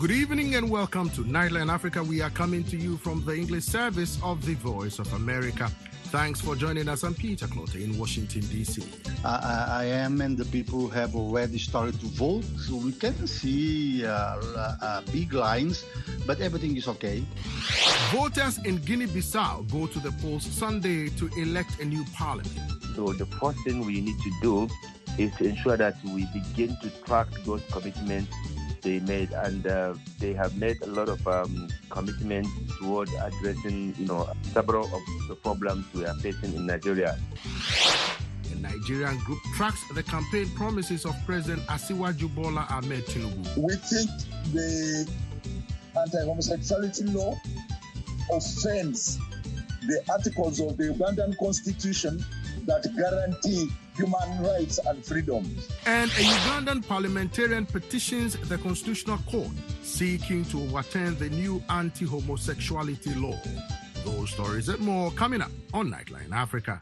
Good evening and welcome to Nightline Africa. We are coming to you from the English service of the Voice of America. Thanks for joining us. I'm Peter Clote in Washington, D.C. I am, and the people have already started to vote. So we can see big lines, but everything is okay. Voters in Guinea-Bissau go to the polls Sunday to elect a new parliament. So the first thing we need to do is to ensure that we begin to track those commitments they made, and they have made a lot of commitments toward addressing, several of the problems we are facing in Nigeria. A Nigerian group tracks the campaign promises of President Asiwaju Bola Ahmed Tinubu. We think the anti-homosexuality law offends the articles of the Ugandan constitution that guarantee human rights and freedoms. And a Ugandan parliamentarian petitions the Constitutional Court seeking to overturn the new anti-homosexuality law. Those stories and more coming up on Nightline Africa.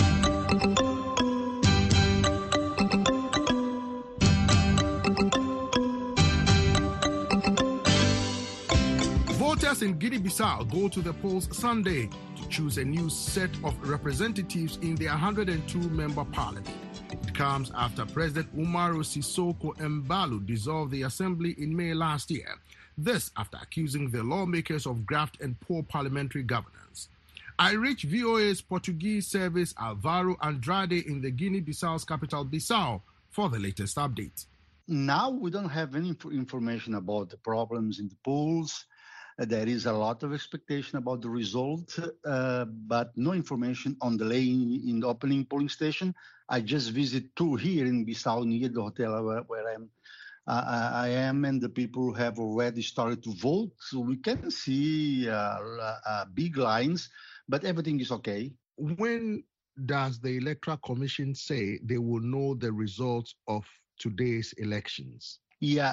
Voters in Guinea-Bissau go to the polls Sunday to choose a new set of representatives in their 102-member parliament. It comes after President Umaru Sissoco Embalo dissolved the assembly in May last year. This after accusing the lawmakers of graft and poor parliamentary governance. I reached VOA's Portuguese service Alvaro Andrade in the Guinea-Bissau's capital Bissau for the latest update. Now we don't have any information about the problems in the polls. There is a lot of expectation about the result, but no information on delay in the opening polling station. I just visited two here in Bissau near the hotel where I am, and the people have already started to vote. So we can see big lines, but everything is okay. When does the Electoral Commission say they will know the results of today's elections? Yeah,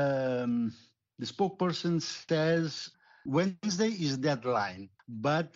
the spokesperson says Wednesday is deadline, but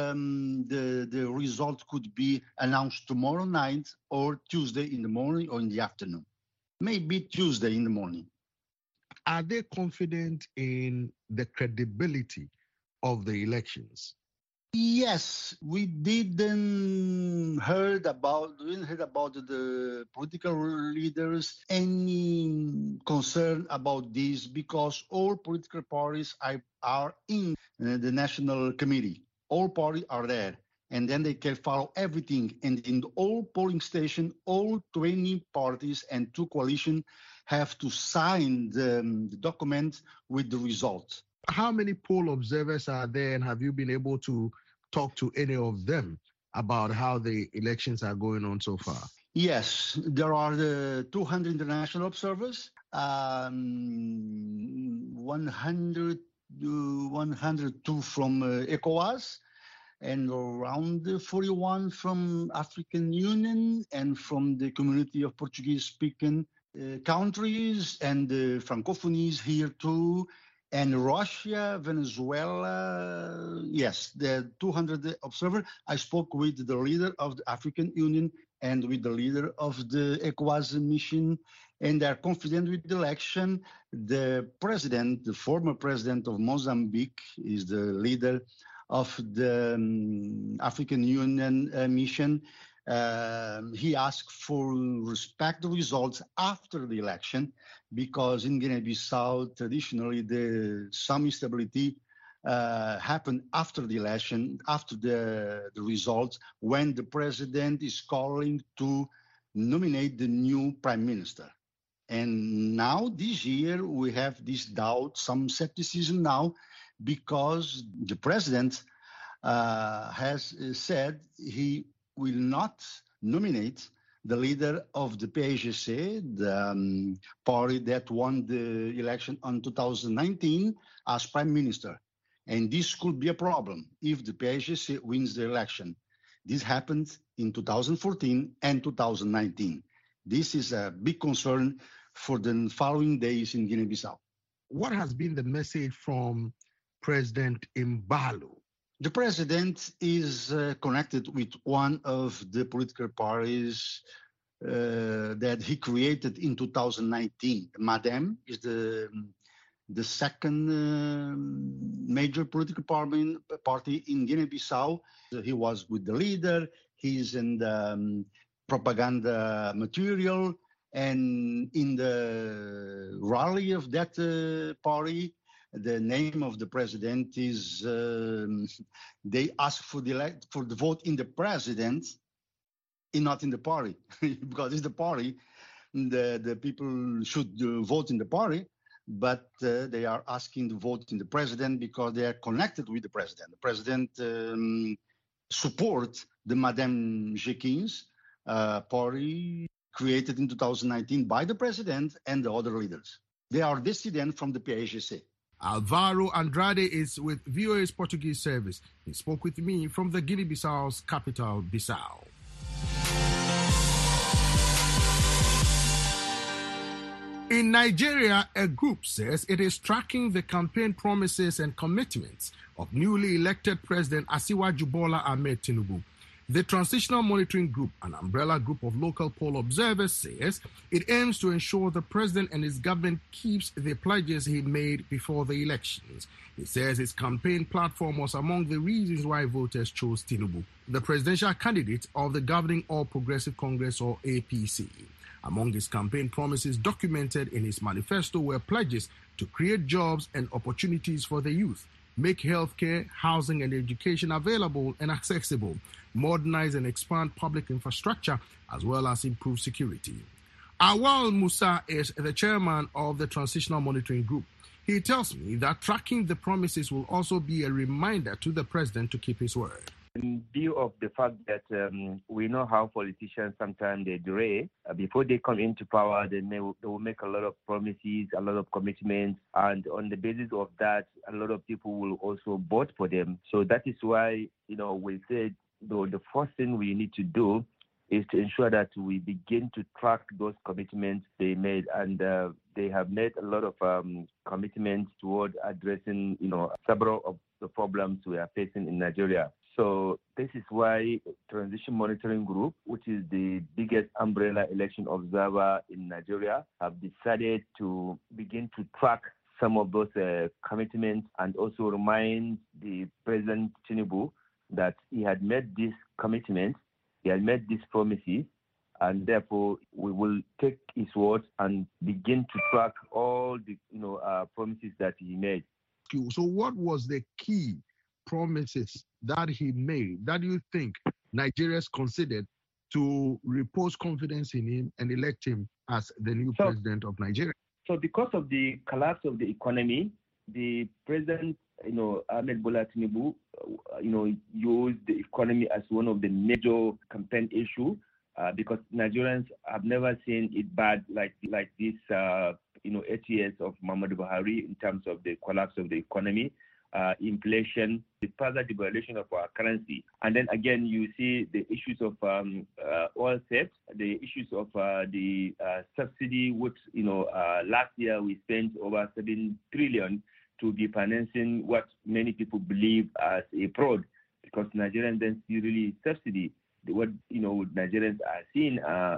the result could be announced tomorrow night or Tuesday in the morning or in the afternoon. Maybe Tuesday in the morning. Are they confident in the credibility of the elections? Yes, we didn't heard about the political leaders any concern about this, because all political parties are in the National Committee. All parties are there, and then they can follow everything. And in all polling stations, all 20 parties and 2 coalitions have to sign the document with the results. How many poll observers are there, and have you been able to talk to any of them about how the elections are going on so far? Yes, there are the 200 international observers, 102 from ECOWAS, and around 41 from African Union and from the community of Portuguese-speaking countries, and the Francophonies here too. And Russia, Venezuela, yes, the 200 observers. I spoke with the leader of the African Union and with the leader of the ECOWAS mission, and they are confident with the election. The president, the former president of Mozambique, is the leader of the African Union mission. He asked for respect the results after the election, because in Guinea-Bissau, traditionally, some instability happened after the election, after the results, when the president is calling to nominate the new prime minister. And now, this year, we have this doubt, some skepticism now, because the president has said he will not nominate the leader of the PAIGC, the party that won the election in 2019, as prime minister. And this could be a problem if the PAIGC wins the election. This happened in 2014 and 2019. This is a big concern for the following days in Guinea-Bissau. What has been the message from President Embalo? The president is connected with one of the political parties that he created in 2019. MADEM is the the second major political party in Guinea-Bissau. He was with the leader. He's in the propaganda material. And in the rally of that party, the name of the president is, they ask for the vote in the president and not in the party. Because it's the party, the people should vote in the party, but they are asking to vote in the president because they are connected with the president. The president supports the Madame Jekin's party created in 2019 by the president and the other leaders. They are dissident from the PAIGC. Alvaro Andrade is with VOA's Portuguese service. He spoke with me from the Guinea-Bissau's capital, Bissau. In Nigeria, a group says it is tracking the campaign promises and commitments of newly elected President Asiwaju Bola Ahmed Tinubu. The Transitional Monitoring Group, an umbrella group of local poll observers, says it aims to ensure the president and his government keeps the pledges he made before the elections. It says his campaign platform was among the reasons why voters chose Tinubu, the presidential candidate of the governing All Progressive Congress, or APC. Among his campaign promises documented in his manifesto were pledges to create jobs and opportunities for the youth, make healthcare, housing, and education available and accessible, modernize and expand public infrastructure, as well as improve security. Awal Musa is the chairman of the Transitional Monitoring Group. He tells me that tracking the promises will also be a reminder to the president to keep his word. In view of the fact that we know how politicians sometimes they delay, before they come into power, they will make a lot of promises, a lot of commitments, and on the basis of that, a lot of people will also vote for them. So that is why, we said the first thing we need to do is to ensure that we begin to track those commitments they made, and they have made a lot of commitments toward addressing, several of the problems we are facing in Nigeria. So this is why Transition Monitoring Group, which is the biggest umbrella election observer in Nigeria, have decided to begin to track some of those commitments and also remind the President Tinubu that he had made these commitments, he had made these promises, and therefore we will take his words and begin to track all the promises that he made. So what was the key promises that he made that you think Nigerians considered to repose confidence in him and elect him as the new president of Nigeria? So because of the collapse of the economy, the president, Ahmed Bola Tinubu, used the economy as one of the major campaign issues because Nigerians have never seen it bad like this, 8 years of Muhammadu Buhari in terms of the collapse of the economy. Inflation, the further devaluation of our currency. And then again, you see the issues of oil theft, the issues of the subsidy, which, last year we spent over 7 trillion to be financing what many people believe as a fraud, because Nigerians don't see really subsidy. What, Nigerians are seeing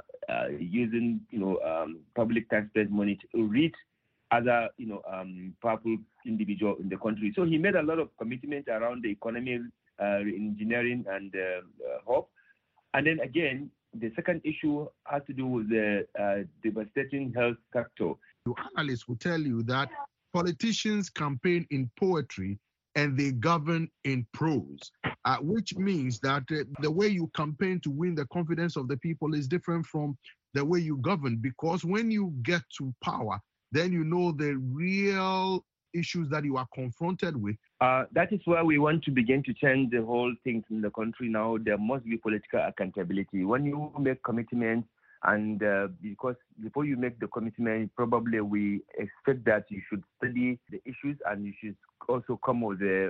using, public taxpayers' money to reach other, powerful individual in the country. So he made a lot of commitments around the economy, engineering, and hope. And then again, the second issue has to do with the devastating health sector. Analysts will tell you that politicians campaign in poetry and they govern in prose, which means that the way you campaign to win the confidence of the people is different from the way you govern, because when you get to power, then you know the real issues that you are confronted with. That is why we want to begin to change the whole things in the country now. There must be political accountability. When you make commitments, and because before you make the commitment, probably we expect that you should study the issues and you should also come with a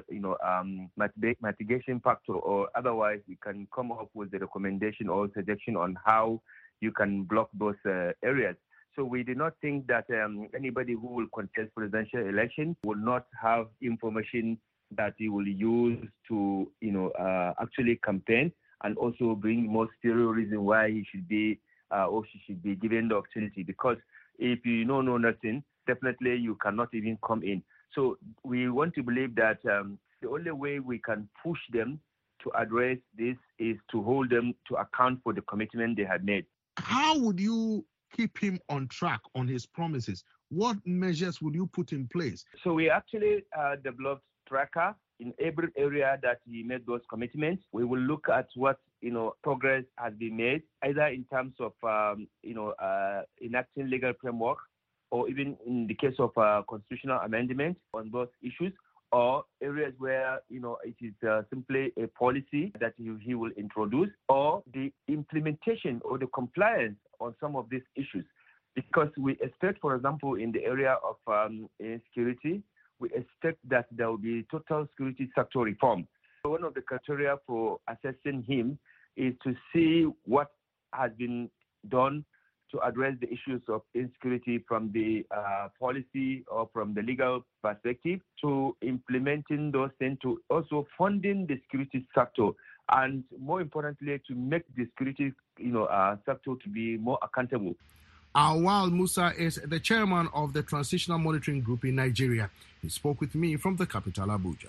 mitigation factor, or otherwise you can come up with a recommendation or suggestion on how you can block those areas. So we do not think that anybody who will contest presidential election will not have information that he will use to, actually campaign, and also bring more stereo reason why he should be or she should be given the opportunity. Because if you know nothing, definitely you cannot even come in. So we want to believe that the only way we can push them to address this is to hold them to account for the commitment they had made. How would you keep him on track on his promises? What measures would you put in place? So we actually developed tracker in every area that he made those commitments. We will look at what progress has been made, either in terms of enacting legal framework, or even in the case of constitutional amendment on those issues, or areas where it is simply a policy that he will introduce, or the implementation or the compliance on some of these issues. Because we expect, for example, in the area of security, we expect that there will be total security sector reform. So one of the criteria for assessing him is to see what has been done to address the issues of insecurity from the policy or from the legal perspective, to implementing those things, to also funding the security sector, and more importantly, to make the security sector to be more accountable. Awal Musa is the chairman of the Transitional Monitoring Group in Nigeria. He spoke with me from the capital, Abuja.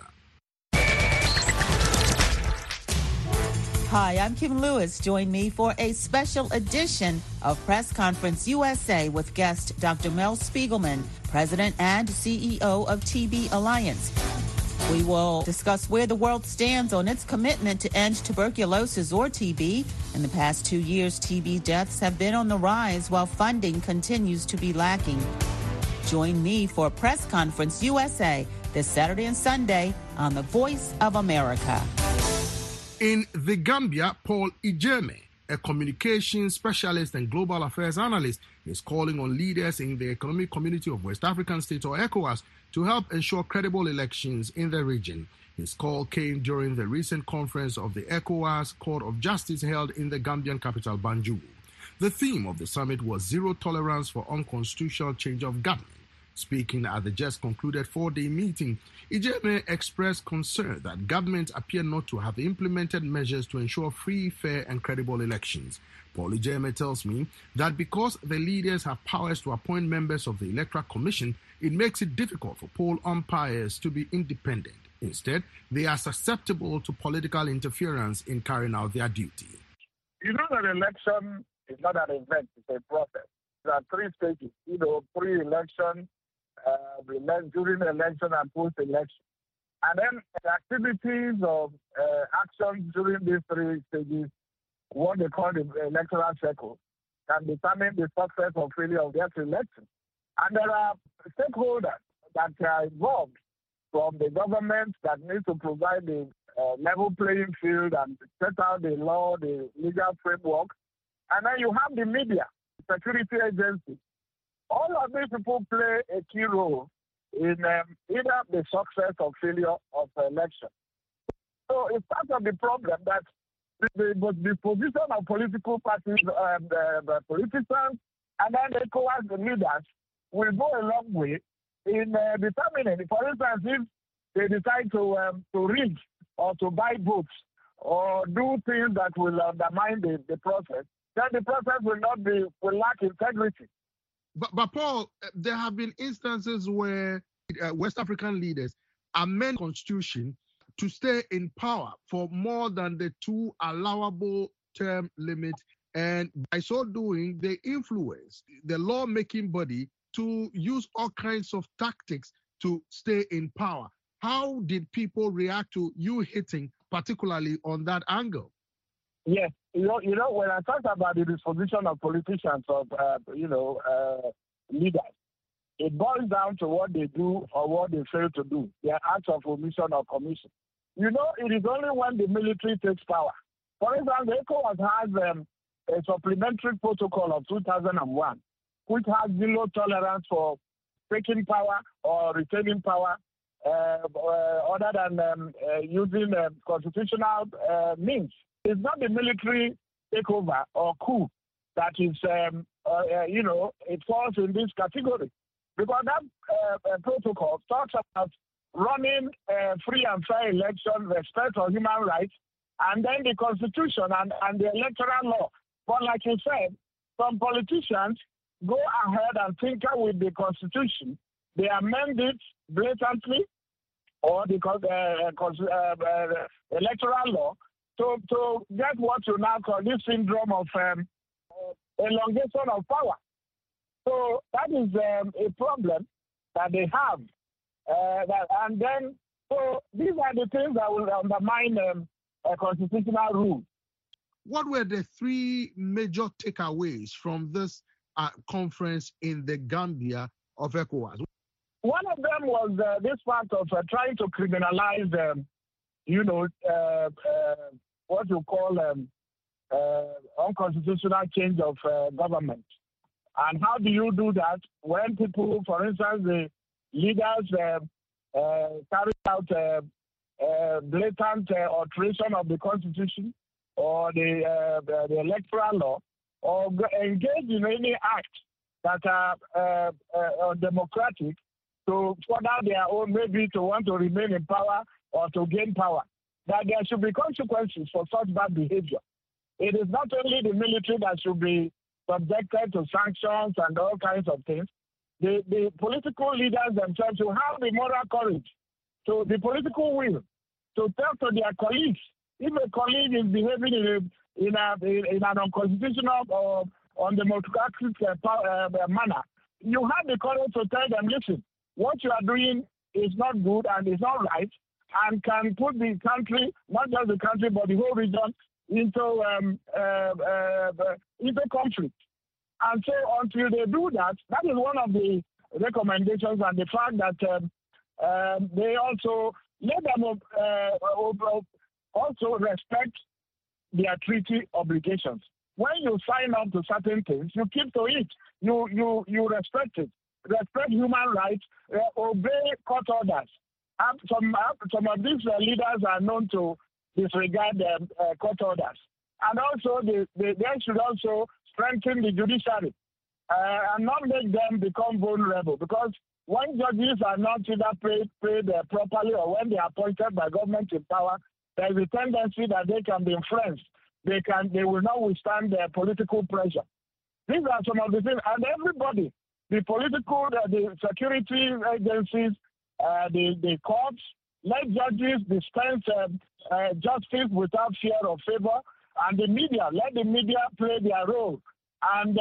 Hi, I'm Kim Lewis. Join me for a special edition of Press Conference USA with guest Dr. Mel Spiegelman, President and CEO of TB Alliance. We will discuss where the world stands on its commitment to end tuberculosis or TB. In the past 2 years, TB deaths have been on the rise while funding continues to be lacking. Join me for Press Conference USA this Saturday and Sunday on The Voice of America. In the Gambia, Paul Ijeme, a communications specialist and global affairs analyst, is calling on leaders in the Economic Community of West African States, or ECOWAS, to help ensure credible elections in the region. His call came during the recent conference of the ECOWAS Court of Justice held in the Gambian capital, Banjul. The theme of the summit was zero tolerance for unconstitutional change of government. Speaking at the just concluded 4-day meeting, Ijeme expressed concern that governments appear not to have implemented measures to ensure free, fair, and credible elections. Paul Ijeme tells me that because the leaders have powers to appoint members of the Electoral Commission, it makes it difficult for poll umpires to be independent. Instead, they are susceptible to political interference in carrying out their duty. You know that election is not an event, it's a process. There are 3 stages, pre-election, during the election, and post-election. And then the activities of actions during these 3 stages, what they call the electoral cycle, can determine the success or failure of their election. And there are stakeholders that are involved, from the government that needs to provide the level playing field and set out the law, the legal framework. And then you have the media, security agencies. All of these people play a key role in either the success or failure of the election. So it's part of the problem that the position of political parties, the politicians, and then the ECOWAS, the leaders, will go a long way in determining. For instance, if they decide to rig or to buy votes or do things that will undermine the process, then the process will lack integrity. But Paul, there have been instances where West African leaders amend the constitution to stay in power for more than the 2 allowable term limit, and by so doing, they influence the lawmaking body to use all kinds of tactics to stay in power. How did people react to you hitting, particularly on that angle? Yes, you know, when I talk about the disposition of politicians, of leaders, it boils down to what they do or what they fail to do, their acts of omission or commission. You know, it is only when the military takes power. For example, ECOWAS has a supplementary protocol of 2001, which has zero tolerance for taking power or retaining power other than using constitutional means. It's not the military takeover or coup that is, it falls in this category. Because that protocol talks about running free and fair election, respect for human rights, and then the Constitution and the electoral law. But like you said, some politicians go ahead and tinker with the Constitution, they amend it blatantly, or the electoral law, to get what you now call this syndrome of elongation of power. So that is a problem that they have. So these are the things that will undermine a constitutional rule. What were the three major takeaways from this conference in the Gambia of ECOWAS? One of them was this part of trying to criminalize, what you call unconstitutional change of government. And how do you do that when people, for instance, the leaders carry out blatant alteration of the Constitution or the electoral law, or engage in any act that are undemocratic to further their own, maybe to want to remain in power or to gain power, that there should be consequences for such bad behavior. It is not only the military that should be subjected to sanctions and all kinds of things. The political leaders themselves should have the moral courage, to the political will, to talk to their colleagues. If a colleague is behaving in an unconstitutional or undemocratic manner, you have the courage to tell them, listen, what you are doing is not good and is not right, and can put the country, not just the country, but the whole region, into conflict. And so until they do that, that is one of the recommendations, and the fact that they also let them also respect their treaty obligations. When you sign up to certain things, you keep to it. You respect it. Respect human rights, obey court orders. Some of these leaders are known to disregard court orders. And also, they should also strengthen the judiciary and not make them become vulnerable. Because when judges are not either paid properly, or when they are appointed by government in power, there is a tendency that they can be influenced. They will not withstand the political pressure. These are some of the things. And everybody, the political, the security agencies, the courts, let judges dispense justice without fear or favor, and the media, let the media play their role. And,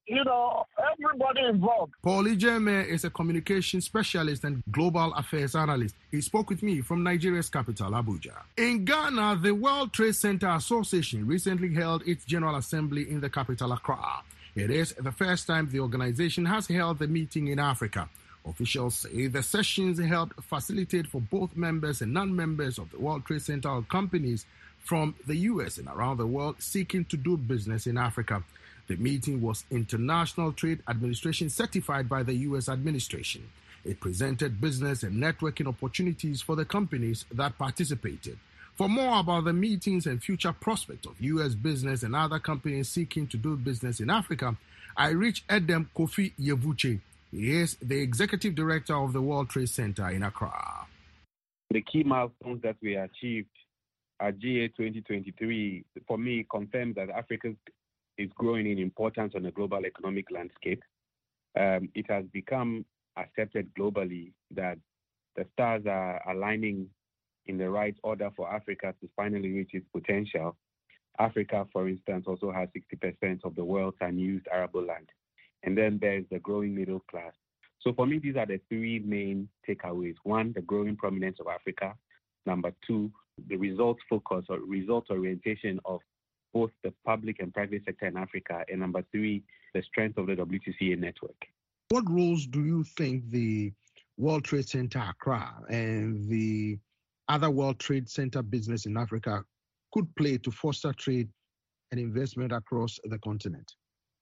everybody involved. Paul Ijeme is a communication specialist and global affairs analyst. He spoke with me from Nigeria's capital, Abuja. In Ghana, the World Trade Center Association recently held its General Assembly in the capital, Accra. It is the first time the organization has held the meeting in Africa. Officials say the sessions helped facilitate for both members and non-members of the World Trade Center companies from the U.S. and around the world seeking to do business in Africa. The meeting was International Trade Administration certified by the U.S. administration. It presented business and networking opportunities for the companies that participated. For more about the meetings and future prospects of U.S. business and other companies seeking to do business in Africa, I reached Edem Kofi Yevuche. He is the Executive Director of the World Trade Center in Accra. The key milestones that we achieved at GA 2023, for me, confirms that Africa is growing in importance on the global economic landscape. It has become accepted globally that the stars are aligning in the right order for Africa to finally reach its potential. Africa, for instance, also has 60% of the world's unused arable land. And then there's the growing middle class. So for me, these are the three main takeaways. One, the growing prominence of Africa. Number two, the results focus or results orientation of both the public and private sector in Africa. And number three, the strength of the WTCA network. What roles do you think the World Trade Center Accra and the other World Trade Center business in Africa could play to foster trade and investment across the continent?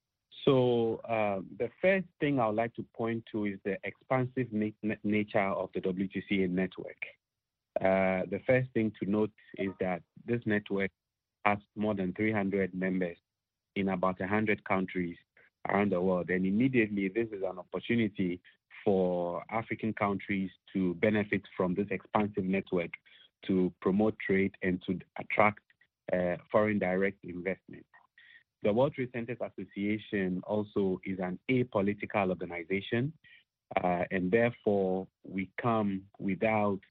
So the first thing I would like to point to is the expansive nature of the WTCA network. The first thing to note is that this network has more than 300 members in about 100 countries around the world. And immediately, this is an opportunity for African countries to benefit from this expansive network to promote trade and to attract foreign direct investment. The World Trade Centers Association also is an apolitical organization, and therefore we come without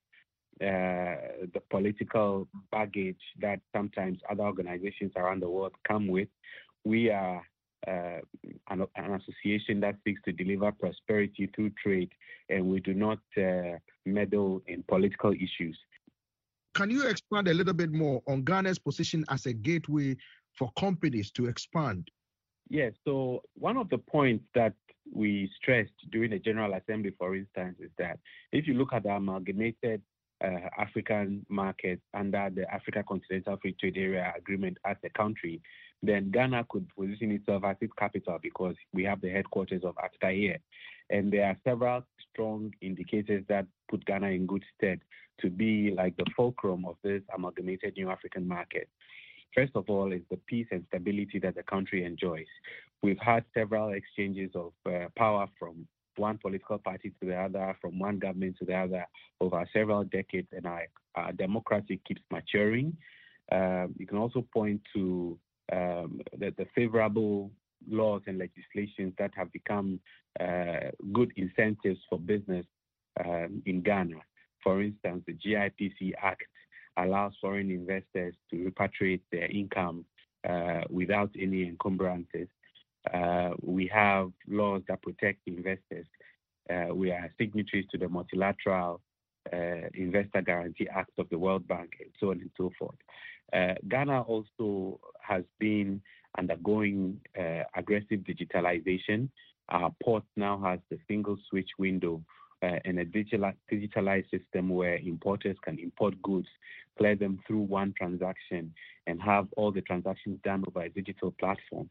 the political baggage that sometimes other organizations around the world come with. We are an association that seeks to deliver prosperity through trade, and we do not meddle in political issues. Can you expand a little bit more on Ghana's position as a gateway for companies to expand? Yes, so one of the points that we stressed during the General Assembly, for instance, is that if you look at the amalgamated African market under the Africa Continental Free Trade Area Agreement as a country, then Ghana could position itself as its capital because we have the headquarters of AFTA here. And there are several strong indicators that put Ghana in good stead to be like the fulcrum of this amalgamated new African market. First of all is the peace and stability that the country enjoys. We've had several exchanges of power from one political party to the other, from one government to the other over several decades, and our democracy keeps maturing. You can also point to the favorable laws and legislations that have become good incentives for business in Ghana. For instance, the GIPC Act allows foreign investors to repatriate their income without any encumbrances. We have laws that protect investors. We are signatories to the Multilateral Investor Guarantee Act of the World Bank, and so on and so forth. Ghana also has been undergoing aggressive digitalization. Our port now has the single switch window and a digitalized system where importers can import goods, clear them through one transaction, and have all the transactions done over a digital platform.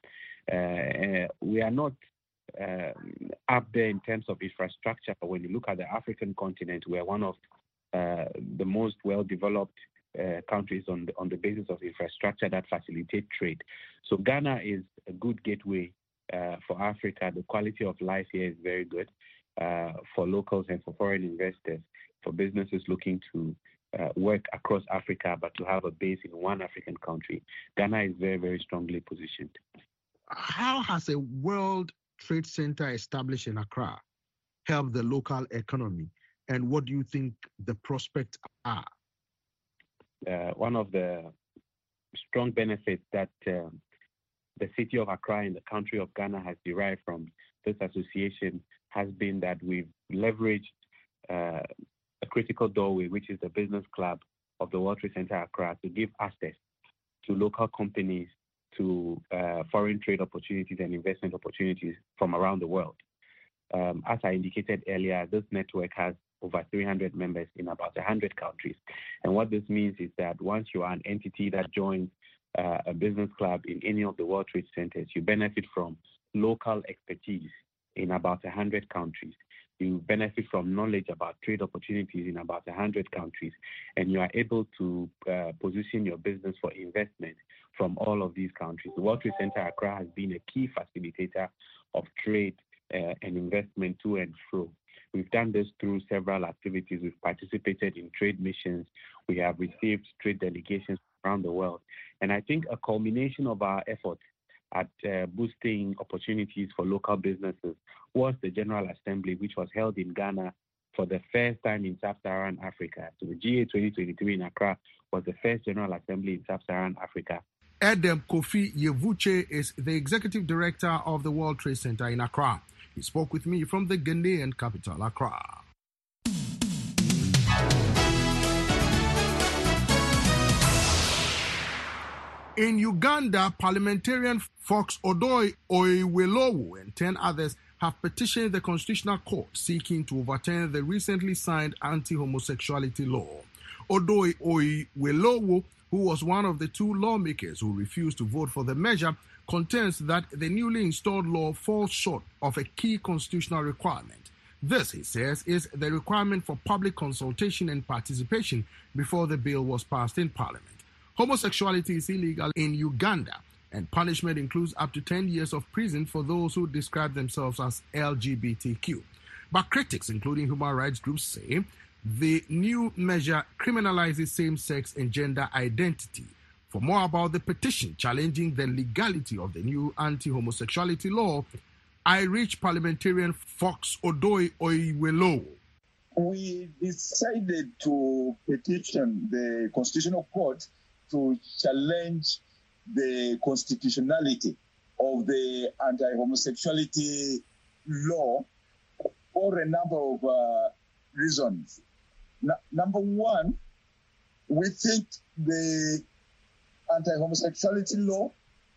We are not up there in terms of infrastructure, but when you look at the African continent, we are one of the most well-developed countries on the basis of infrastructure that facilitate trade. So Ghana is a good gateway for Africa. The quality of life here is very good for locals and for foreign investors, for businesses looking to work across Africa, but to have a base in one African country. Ghana is very, very strongly positioned. How has a World Trade Center established in Accra helped the local economy, and what do you think the prospects are? One of the strong benefits that the city of Accra and the country of Ghana has derived from this association has been that we've leveraged a critical doorway, which is the business club of the World Trade Center Accra, to give access to local companies to foreign trade opportunities and investment opportunities from around the world. As I indicated earlier, this network has over 300 members in about 100 countries. And what this means is that once you are an entity that joins a business club in any of the World Trade Centers, you benefit from local expertise in about 100 countries. You benefit from knowledge about trade opportunities in about 100 countries, and you are able to position your business for investment from all of these countries. The World Trade Center Accra has been a key facilitator of trade and investment to and fro. We've done this through several activities. We've participated in trade missions. We have received trade delegations around the world. And I think a culmination of our efforts at boosting opportunities for local businesses was the General Assembly, which was held in Ghana for the first time in Sub-Saharan Africa. So the GA 2023 in Accra was the first General Assembly in Sub-Saharan Africa. Edem Kofi Yevuche is the Executive Director of the World Trade Center in Accra. He spoke with me from the Ghanaian capital, Accra. In Uganda, parliamentarian Fox Odoi Oyewelowo and 10 others have petitioned the Constitutional Court seeking to overturn the recently signed anti-homosexuality law. Odoi Oyewelowo, who was one of the two lawmakers who refused to vote for the measure, contends that the newly installed law falls short of a key constitutional requirement. This, he says, is the requirement for public consultation and participation before the bill was passed in Parliament. Homosexuality is illegal in Uganda, and punishment includes up to 10 years of prison for those who describe themselves as LGBTQ. But critics, including human rights groups, say the new measure criminalizes same-sex and gender identity, For more about the petition challenging the legality of the new anti-homosexuality law, I reached parliamentarian Fox Odoi Oiwelo. We decided to petition the Constitutional Court to challenge the constitutionality of the anti-homosexuality law for a number of reasons. Number one, we think the anti-homosexuality law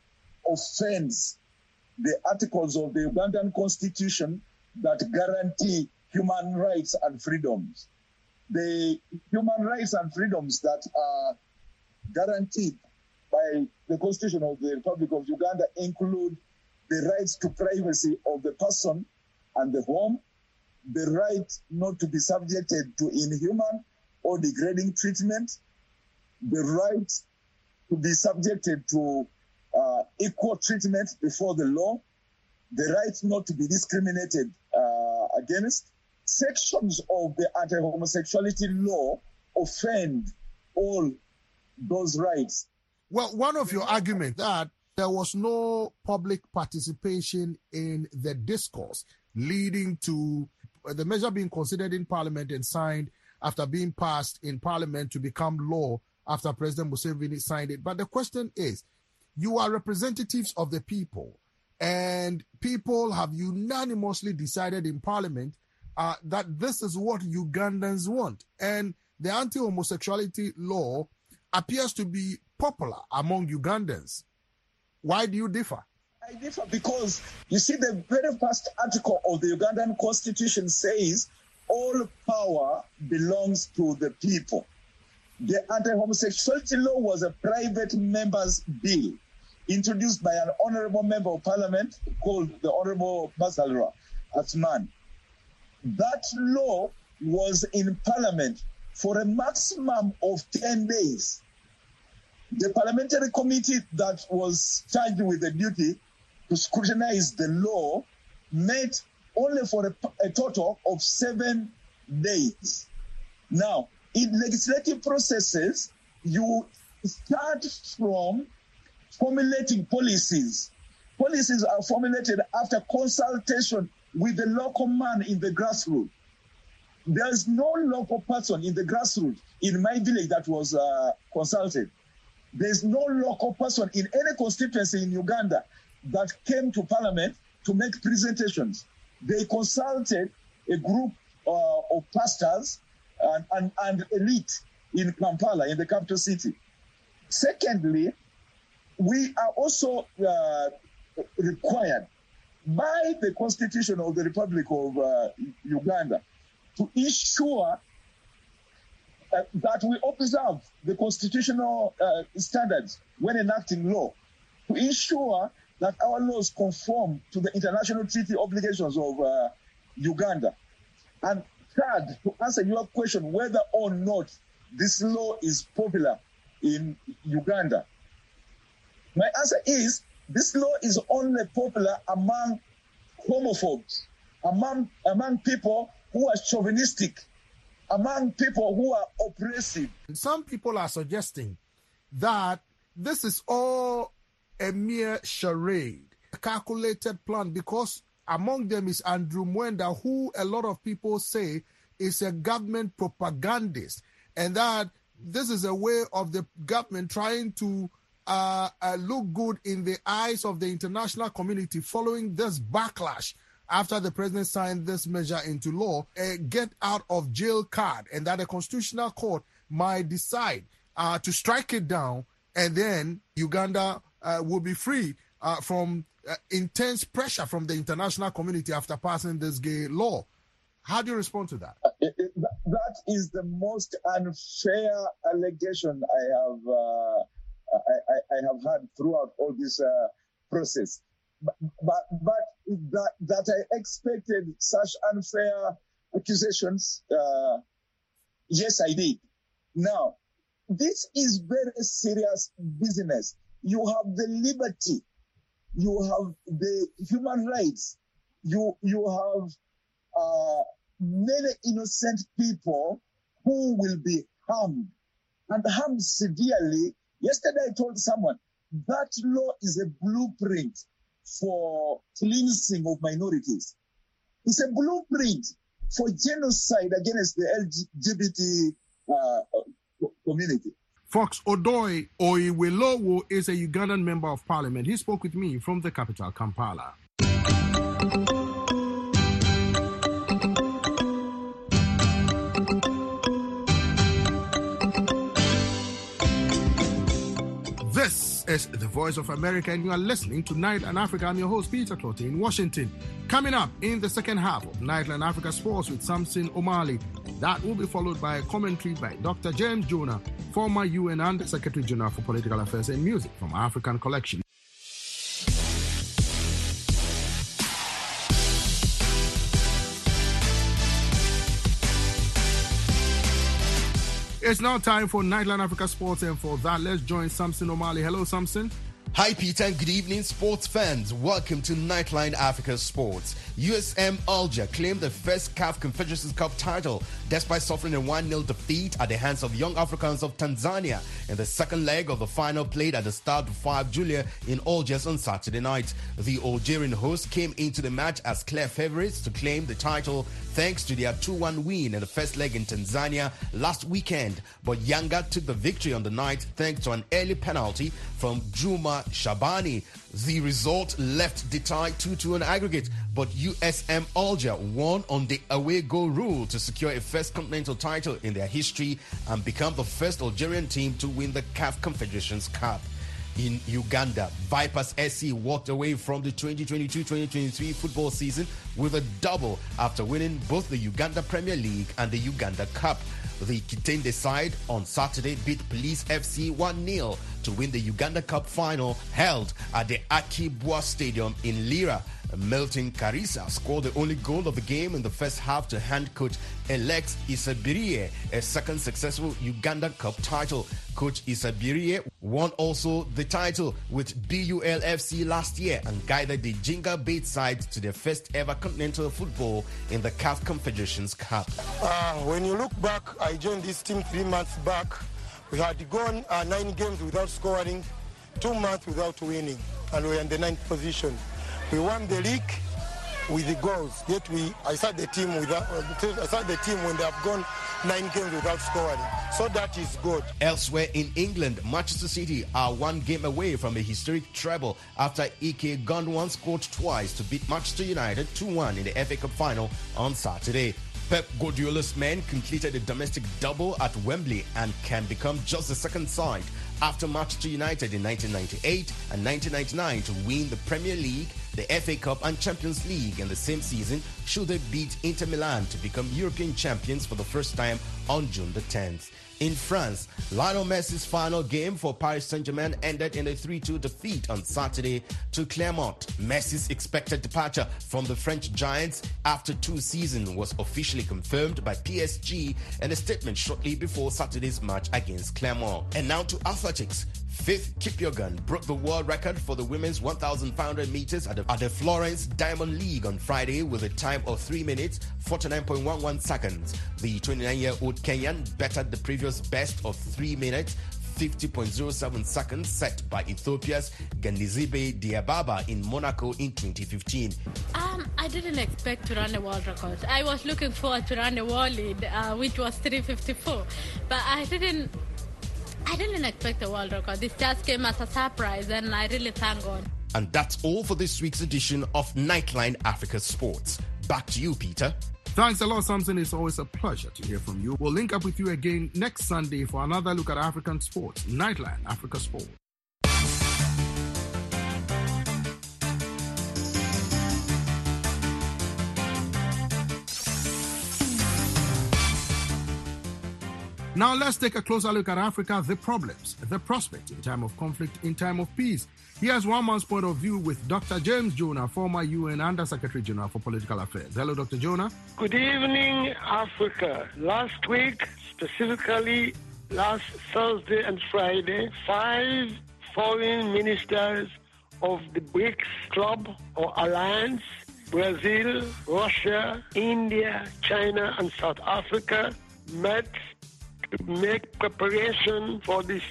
offends the articles of the Ugandan Constitution that guarantee human rights and freedoms. The human rights and freedoms that are guaranteed by the Constitution of the Republic of Uganda include the rights to privacy of the person and the home, the right not to be subjected to inhuman or degrading treatment, the right to be subjected to equal treatment before the law, the right not to be discriminated against. Sections of the anti-homosexuality law offend all those rights. Well, one of your arguments that there was no public participation in the discourse leading to the measure being considered in Parliament and signed after being passed in Parliament to become law after President Museveni signed it. But the question is, you are representatives of the people, and people have unanimously decided in Parliament that this is what Ugandans want. And the anti-homosexuality law appears to be popular among Ugandans. Why do you differ? I differ because, you see, the very first article of the Ugandan Constitution says all power belongs to the people. The anti-homosexuality law was a private member's bill introduced by an honorable member of parliament called the Honorable Basalra Atman. That law was in parliament for a maximum of 10 days. The parliamentary committee that was charged with the duty to scrutinize the law met only for a total of 7 days. Now, in legislative processes, you start from formulating policies. Policies are formulated after consultation with the local man in the grassroots. There is no local person in the grassroots in my village that was consulted. There is no local person in any constituency in Uganda that came to parliament to make presentations. They consulted a group of pastors and elite in Kampala, in the capital city. Secondly, we are also required by the Constitution of the Republic of Uganda to ensure that we observe the constitutional standards when enacting law, to ensure that our laws conform to the international treaty obligations of Uganda. And third, to answer your question, whether or not this law is popular in Uganda, my answer is this law is only popular among homophobes, among people who are chauvinistic, among people who are oppressive. Some people are suggesting that this is all a mere charade, a calculated plan, because among them is Andrew Mwenda, who a lot of people say is a government propagandist, and that this is a way of the government trying to look good in the eyes of the international community following this backlash after the president signed this measure into law, a get out of jail card, and that the Constitutional Court might decide to strike it down, and then Uganda will be free from intense pressure from the international community after passing this gay law. How do you respond to that? That is the most unfair allegation I have had throughout all this process. But that I expected such unfair accusations, yes, I did. Now, this is very serious business. You have the liberty, you have the human rights, you have many innocent people who will be harmed, and harmed severely Yesterday I told someone that law is a blueprint for cleansing of minorities. It's a blueprint for genocide against the LGBT community. Fox Odoi Oiwelowo is a Ugandan member of parliament. He spoke with me from the capital, Kampala. This is the Voice of America, and you are listening to Nightline Africa. I'm your host, Peter Clottey, in Washington. Coming up in the second half of Nightline Africa Sports with Samson Omale. That will be followed by a commentary by Dr. James Jonah, former UN Under Secretary General for Political Affairs and Music from African Collection. It's now time for Nightline Africa Sports, and for that, let's join Samson Omale. Hello, Samson. Hi, Peter, and good evening, sports fans. Welcome to Nightline Africa Sports. USM Alger claimed the first CAF Confederations Cup title despite suffering a 1-0 defeat at the hands of Young Africans of Tanzania in the second leg of the final played at the Stade 5 Julia in Algiers on Saturday night. The Algerian hosts came into the match as clear favourites to claim the title thanks to their 2-1 win in the first leg in Tanzania last weekend. But Yanga took the victory on the night thanks to an early penalty from Juma Shabani. The result left the tie 2-2 on aggregate, but USM Alger won on the away goal rule to secure a first continental title in their history and become the first Algerian team to win the CAF Confederations Cup. In Uganda, Vipers SC walked away from the 2022-2023 football season with a double after winning both the Uganda Premier League and the Uganda Cup. The Kitende side on Saturday beat Police FC 1-0 to win the Uganda Cup final held at the Akibwa Stadium in Lira. Milton Karisa scored the only goal of the game in the first half to hand coach Alex Isabirie a second successful Uganda Cup title. Coach Isabirie won also the title with BULFC last year and guided the Jinga Bait side to their first ever continental football in the CAF Confederations Cup. When you look back, I joined this team 3 months back. We had gone 9 games without scoring, 2 months without winning, and we were in the 9th position. We won the league with the goals, yet I start the team when they have gone 9 games without scoring. So that is good. Elsewhere in England, Manchester City are 1 game away from a historic treble after Ike Gundogan scored twice to beat Manchester United 2-1 in the FA Cup final on Saturday. Pep Guardiola's men completed a domestic double at Wembley and can become just the second side after Manchester United in 1998 and 1999 to win the Premier League, the FA Cup and Champions League in the same season should they beat Inter Milan to become European champions for the first time on June the 10th. In France, Lionel Messi's final game for Paris Saint-Germain ended in a 3-2 defeat on Saturday to Clermont. Messi's expected departure from the French Giants after 2 seasons was officially confirmed by PSG in a statement shortly before Saturday's match against Clermont. And now to athletics. Faith Kipyegon broke the world record for the women's 1,500 meters at the Florence Diamond League on Friday with a time of 3 minutes, 49.11 seconds. The 29-year-old Kenyan bettered the previous best of 3 minutes, 50.07 seconds set by Ethiopia's Gandizibe Diababa in Monaco in 2015. I didn't expect to run a world record. I was looking forward to run a world lead, which was 3:54, but I didn't expect a world record. This just came as a surprise, and I really thank God. And that's all for this week's edition of Nightline Africa Sports. Back to you, Peter. Thanks a lot, Samson. It's always a pleasure to hear from you. We'll link up with you again next Sunday for another look at African sports. Nightline Africa Sports. Now let's take a closer look at Africa, the problems, the prospects in time of conflict, in time of peace. Here's one man's point of view with Dr. James Jonah, former UN Under Secretary General for Political Affairs. Hello, Dr. Jonah. Good evening, Africa. Last week, specifically last Thursday and Friday, 5 foreign ministers of the BRICS Club or Alliance, Brazil, Russia, India, China, and South Africa, met to make preparation for the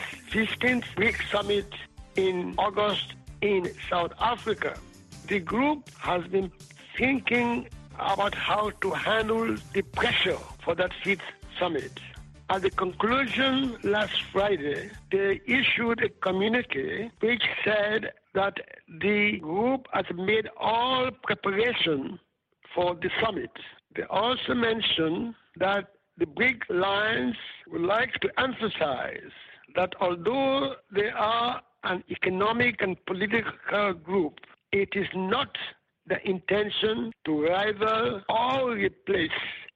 15th BRICS Summit in August in South Africa. The group has been thinking about how to handle the pressure for that 5th summit. At the conclusion last Friday, they issued a communique which said that the group has made all preparation for the summit. They also mentioned that the BRICS alliance would like to emphasize that although they are an economic and political group, it is not the intention to rival or replace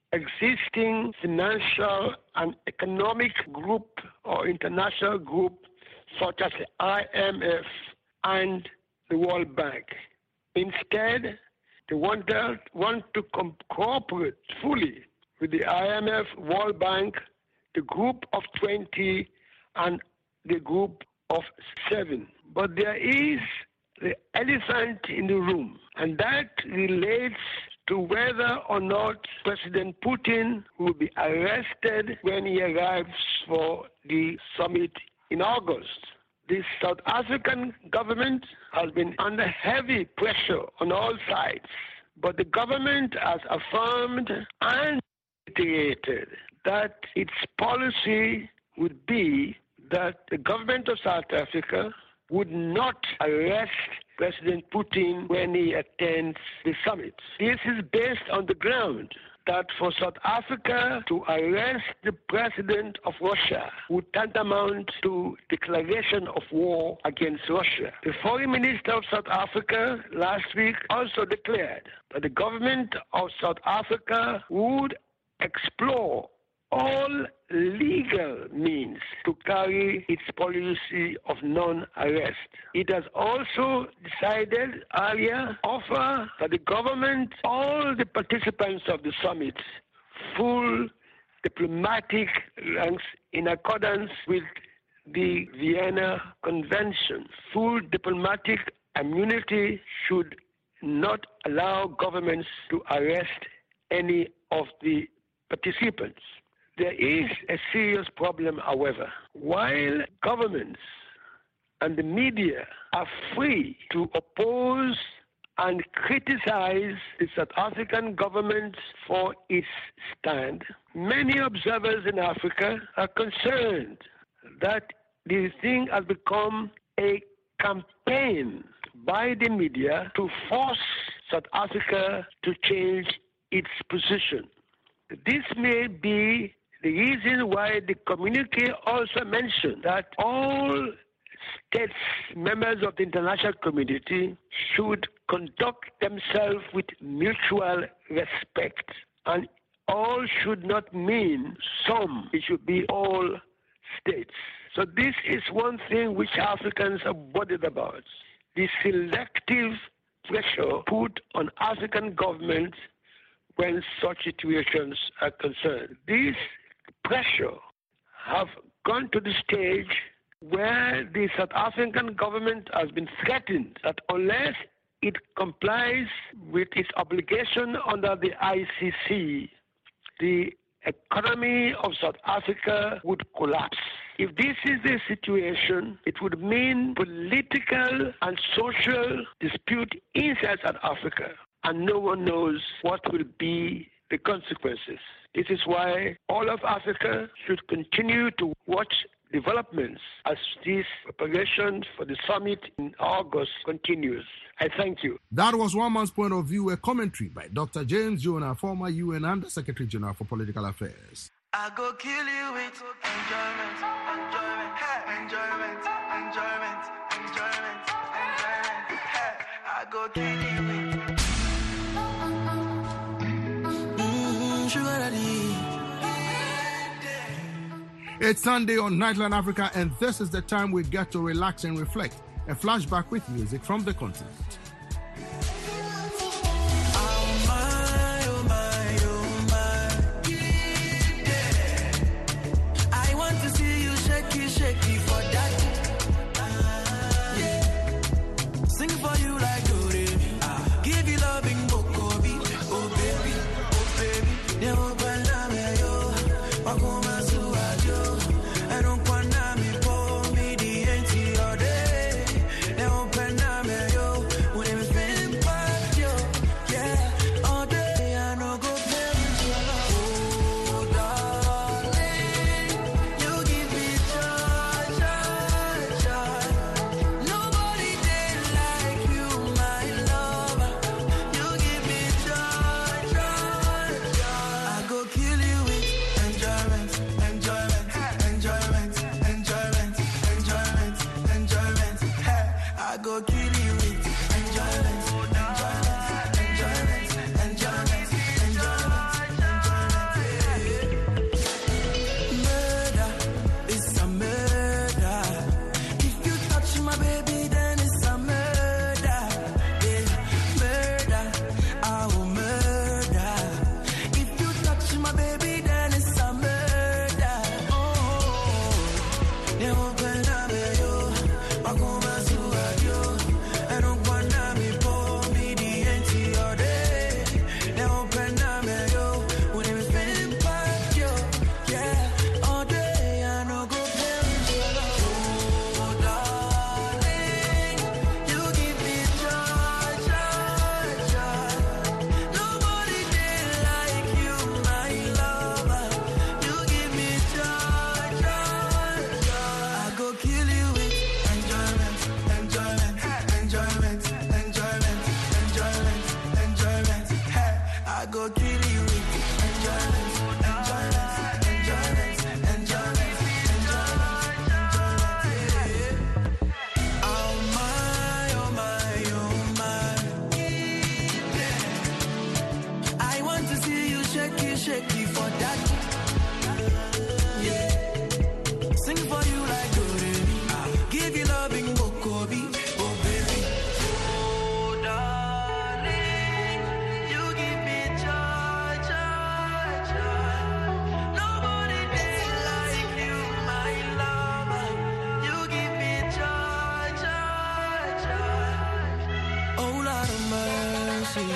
existing financial and economic group or international group such as the IMF and the World Bank. Instead, they want to cooperate fully with the IMF, World Bank, the Group of 20, and the Group of 7. But there is the elephant in the room, and that relates to whether or not President Putin will be arrested when he arrives for the summit in August. The South African government has been under heavy pressure on all sides, but the government has affirmed and reiterated that its policy would be that the government of South Africa would not arrest President Putin when he attends the summit. This is based on the ground that for South Africa to arrest the president of Russia would tantamount to declaration of war against Russia. The foreign minister of South Africa last week also declared that the government of South Africa would explore all legal means to carry its policy of non-arrest. It has also decided earlier offer that the government, all the participants of the summit, full diplomatic ranks in accordance with the Vienna Convention. Full diplomatic immunity should not allow governments to arrest any of the participants. There is a serious problem, however. While governments and the media are free to oppose and criticize the South African government for its stand, many observers in Africa are concerned that this thing has become a campaign by the media to force South Africa to change its position. This may be the reason why the communique also mentioned that all states, members of the international community, should conduct themselves with mutual respect. And all should not mean some. It should be all states. So this is one thing which Africans are bothered about. The selective pressure put on African governments when such situations are concerned. These pressure have gone to the stage where the South African government has been threatened that unless it complies with its obligation under the ICC, the economy of South Africa would collapse. If this is the situation, it would mean political and social dispute inside South Africa, and no one knows what will be the consequences. This is why all of Africa should continue to watch developments as this preparation for the summit in August continues. I thank you. That was one man's point of view, a commentary by Dr. James Jonah, former UN Under Secretary General for Political Affairs. I go kill you with enjoyment, enjoyment, hey. Enjoyment, enjoyment, enjoyment, enjoyment, hey. I go kill you with sugar daddy. It's Sunday on Nightline Africa, and this is the time we get to relax and reflect. A flashback with music from the continent. I want to see you shaky for that. Yeah. Sing for you like Doremi. Give you loving Mokobi. Oh baby, oh baby. really with it. Enjoyment, enjoyment, enjoyment, enjoyment, enjoyment. Oh my, oh my, oh my. I want to see you shake it for that. Yeah. Sing for you like Doremi. Give you loving Mokobi. Oh baby. Oh darling. You give me joy, joy, joy. Nobody did like you, my lover. You give me joy, joy, joy. Oh Lord of mercy.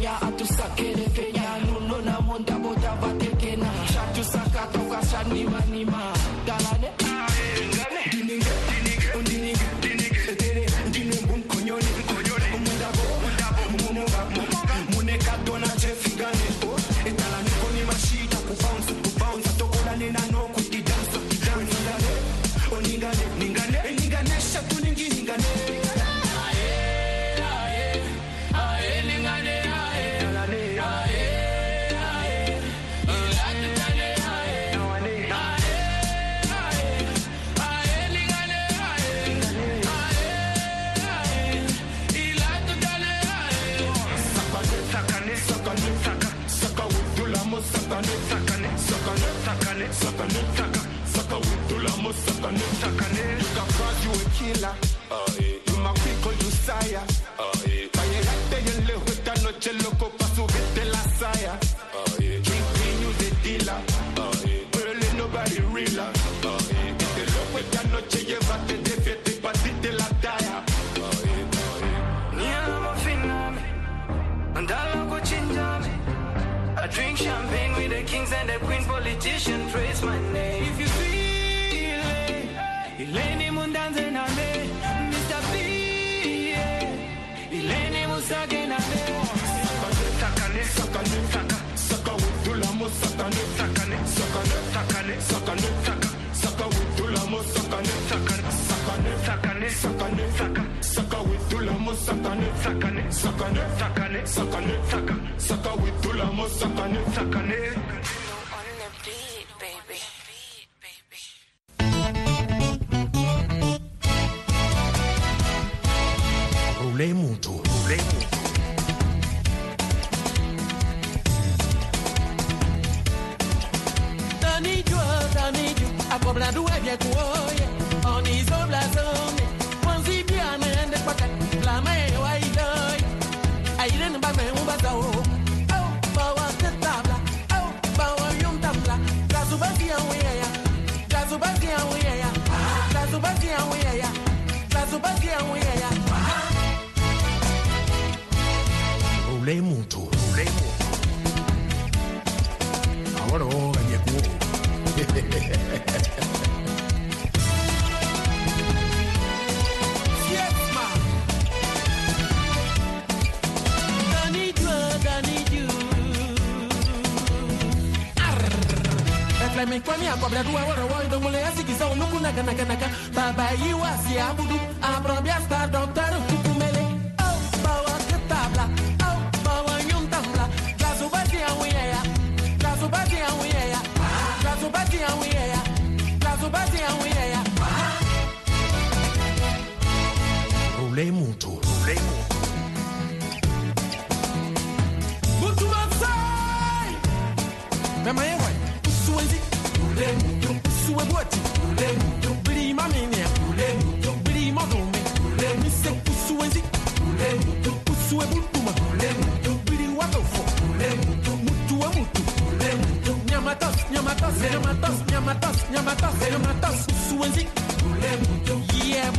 ya atu sakere fenya nuno na monda bota batekena shatu saka toka shanima nima dalane dininge etere dine bun konyoni munda muneka dona chefigane etalani koni mashita ku bounce tokola nena no kuti dance ningane shatu ningane You can call you a killer. You my people, you sire. Vayegate y el lejos esta noche loco pa' subirte la saya. King, you the dealer. Pero él nobody realer. Este loco esta noche llévate de fiesta y partiste la talla. Ni alamo finame, andalo cochinjame. I drink champagne with the kings and the queens, politicians praise my name. If you feel it, Ileni mundanze na me, Mr. B, Ileni musage na me. Saka wutulamo sakane, saka wutulamo sakane, saka wutulamo sakane. On the beat, baby. Roulez mon tour. Daniju, akobla duwe bia kuoye, oni zobla zone, wanzi bia mende kwaka, la me wa idoy, aile nba me ubaza o, au bawa tetabla, au bawa yum tabla, gazubati anweya, gazubati anweya, gazubati anweya, gazubati anweya. Roulez mon tour. Ahora oye kuo. Me kwani akobra duwa woro wo ndo mole asikisa onuku naga baba yiwa si abudu abrobia star doctor kukumele oh bawa ketabla oh bawa nyumtamla gazubati anweya gazubati anweya gazubati anweya gazubati anweya. Roulez mon tour. Butu mansai mema yewa suwenzi suwe boti bili mamine bili madome mise suwenzi suwe butuma bili watofo mutu wa mutu nyamatos suwenzi yebo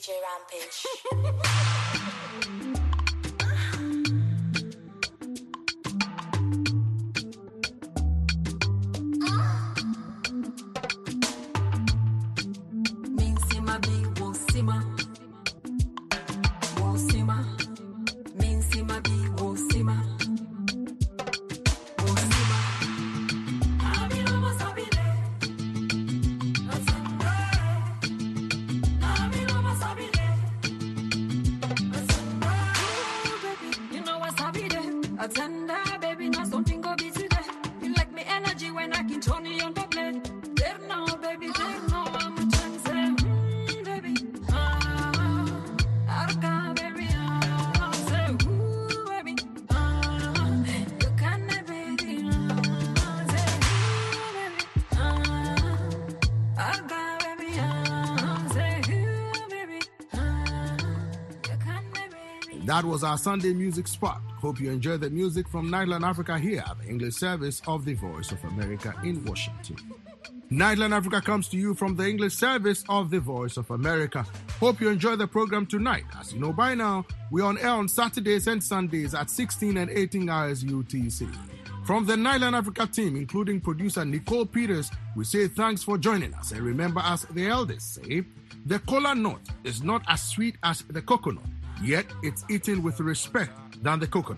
DJ Rampage. That was our Sunday music spot. Hope you enjoyed the music from Nightline Africa here at the English service of the Voice of America in Washington. Nightline Africa comes to you from the English service of the Voice of America. Hope you enjoy the program tonight. As you know by now, we're on air on Saturdays and Sundays at 16 and 18 hours UTC. From the Nightline Africa team, including producer Nicole Peters, we say thanks for joining us. And remember, as the elders say, the kola nut is not as sweet as the coconut, yet it's eaten with respect than the coconut.